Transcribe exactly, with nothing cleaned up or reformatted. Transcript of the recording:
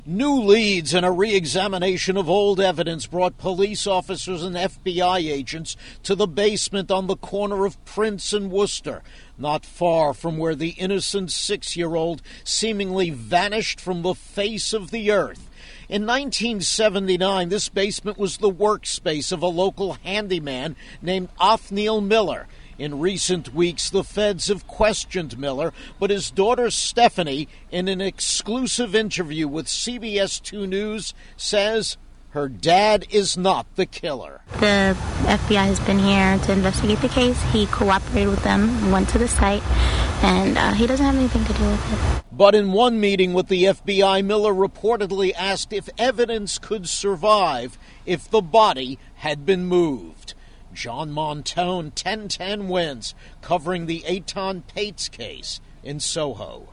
New leads and a re-examination of old evidence brought police officers and F B I agents to the basement on the corner of Prince and Worcester, not far from where the innocent six-year-old seemingly vanished from the face of the earth. In nineteen seventy-nine, this basement was the workspace of a local handyman named Othniel Miller. In recent weeks, the feds have questioned Miller, but his daughter Stephanie, in an exclusive interview with C B S two News, says her dad is not the killer. The F B I has been here to investigate the case. He cooperated with them, went to the site, and uh, he doesn't have anything to do with it. But in one meeting with the F B I, Miller reportedly asked if evidence could survive if the body had been moved. John Montone, ten ten wins, covering the Eitan Pates case in Soho.